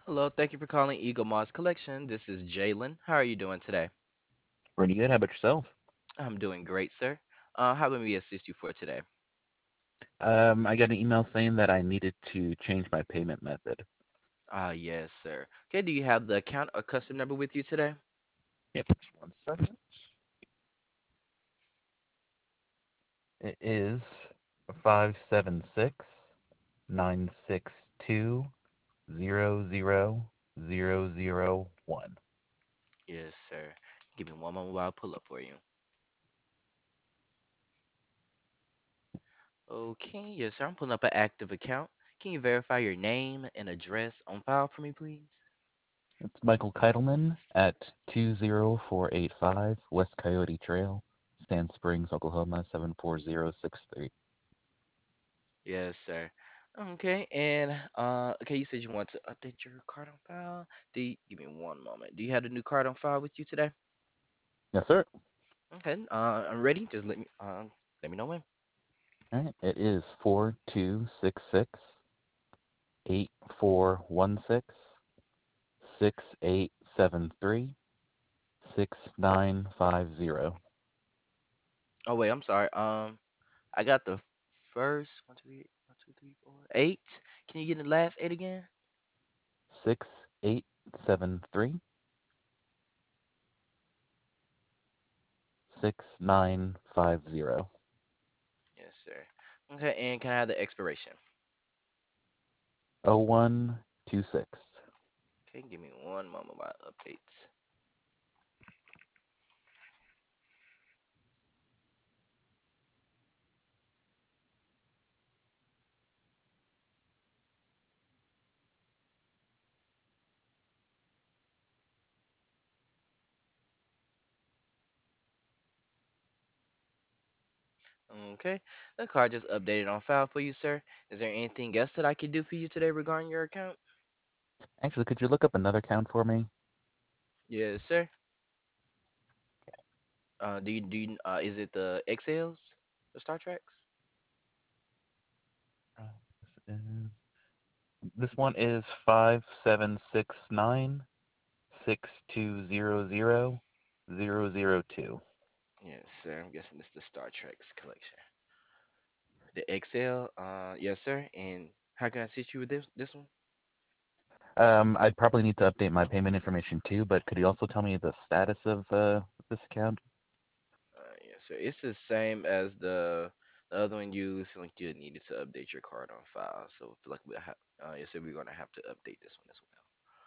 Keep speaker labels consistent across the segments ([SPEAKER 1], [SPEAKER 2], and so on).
[SPEAKER 1] Hello, thank you for calling Eagle Moss Collection. This is Jalen. How are you doing today?
[SPEAKER 2] Pretty good. How about yourself?
[SPEAKER 1] I'm doing great, sir. How may we assist you for today?
[SPEAKER 2] I got an email saying that I needed to change my payment method.
[SPEAKER 1] Yes, sir. Okay, do you have the account or custom number with you today?
[SPEAKER 2] Yep. 1 second. It is 576 962 000001.
[SPEAKER 1] Yes, sir. Give me one moment while I pull up for you. Okay, yes, sir. I'm pulling up an active account. Can you verify your name and address on file for me, please?
[SPEAKER 2] It's Michael Keitelman at 20485 West Coyote Trail, Sand Springs, Oklahoma 74063.
[SPEAKER 1] Yes, sir. Okay, and okay, you said you want to update your card on file. Give me one moment. Do you have the new card on file with you today?
[SPEAKER 2] Yes, sir.
[SPEAKER 1] Okay, I'm ready. Just let me know when.
[SPEAKER 2] All right. It is 4266 8416 6873 6950.
[SPEAKER 1] Oh wait, I'm sorry. I got the first one, two, three, one, two, three, four, eight. Can you get the last eight again?
[SPEAKER 2] 6873 6950.
[SPEAKER 1] Yes, sir. Okay, and can I have the expiration?
[SPEAKER 2] 0126.
[SPEAKER 1] Okay, give me one moment while it updates. Okay, the card just updated on file for you, sir. Is there anything else that I can do for you today regarding your account?
[SPEAKER 2] Actually, could you look up another count for me?
[SPEAKER 1] Yes, sir. Is it the XLs, the Star Treks?
[SPEAKER 2] Uh, this one is 5769 6200 002.
[SPEAKER 1] Yes, sir. I'm guessing it's the Star Treks collection. The XL, yes, sir. And how can I assist you with this one?
[SPEAKER 2] I'd probably need to update my payment information too, but could you also tell me the status of this account?
[SPEAKER 1] Yes, sir. It's the same as the other one you feel like you needed to update your card on file. So I feel like yes, sir, we're gonna have to update this one as well.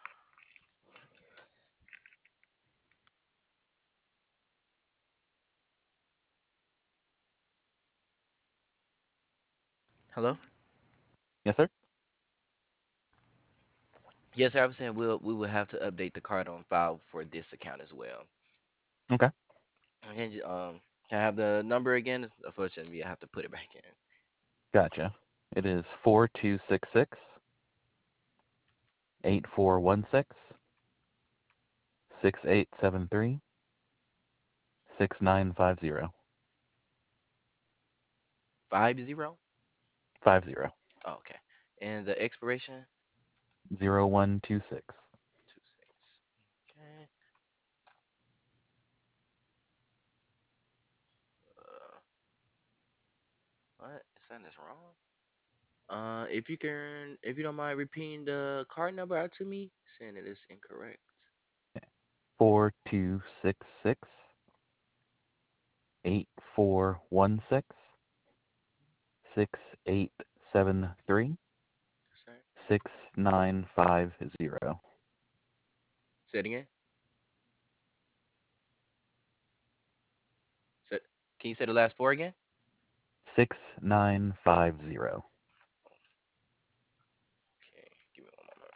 [SPEAKER 1] Hello?
[SPEAKER 2] Yes, sir.
[SPEAKER 1] Yes, sir. I was saying we will have to update the card on file for this account as well.
[SPEAKER 2] Okay.
[SPEAKER 1] Can I have the number again? Unfortunately, I have to put it back in.
[SPEAKER 2] Gotcha. It is 4266 8416 6873 6950.
[SPEAKER 1] 50.
[SPEAKER 2] 50.
[SPEAKER 1] Oh, okay. And the expiration?
[SPEAKER 2] 0126.
[SPEAKER 1] 26. Okay. Uh, what? Is that this wrong? If you don't mind repeating the card number out to me, saying it is incorrect.
[SPEAKER 2] 4266 8416 6873
[SPEAKER 1] Sorry.
[SPEAKER 2] 6950.
[SPEAKER 1] Say it again. Say, can you say the last four again?
[SPEAKER 2] 6950.
[SPEAKER 1] Okay, give me one moment.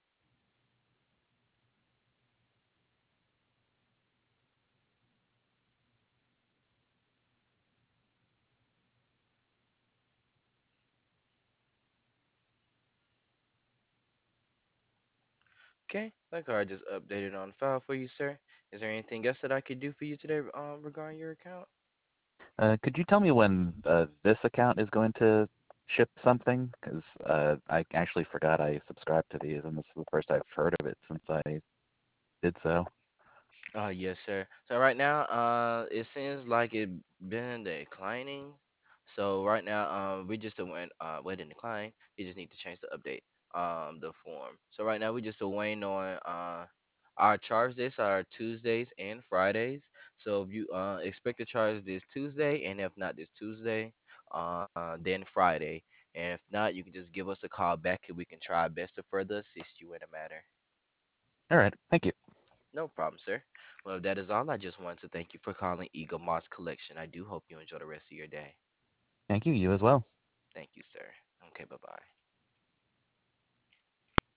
[SPEAKER 1] Okay, that card just updated on file for you, sir. Is there anything else that I could do for you today, regarding your account?
[SPEAKER 2] Could you tell me when this account is going to ship something? Because I actually forgot I subscribed to these, and this is the first I've heard of it since I did so.
[SPEAKER 1] Yes, sir. So right now, it seems like it been declining. So right now, we just waiting to decline. You just need to change the update, the form. So right now, we just waiting on our charge days are Tuesdays and Fridays. So if you expect to charge this Tuesday, and if not this Tuesday, then Friday. And if not, you can just give us a call back, and we can try our best to further assist you in the matter.
[SPEAKER 2] All right, thank you.
[SPEAKER 1] No problem, sir. Well, if that is all, I just wanted to thank you for calling Eagle Moss Collection. I do hope you enjoy the rest of your day.
[SPEAKER 2] Thank you. You as well.
[SPEAKER 1] Thank you, sir. Okay, bye bye.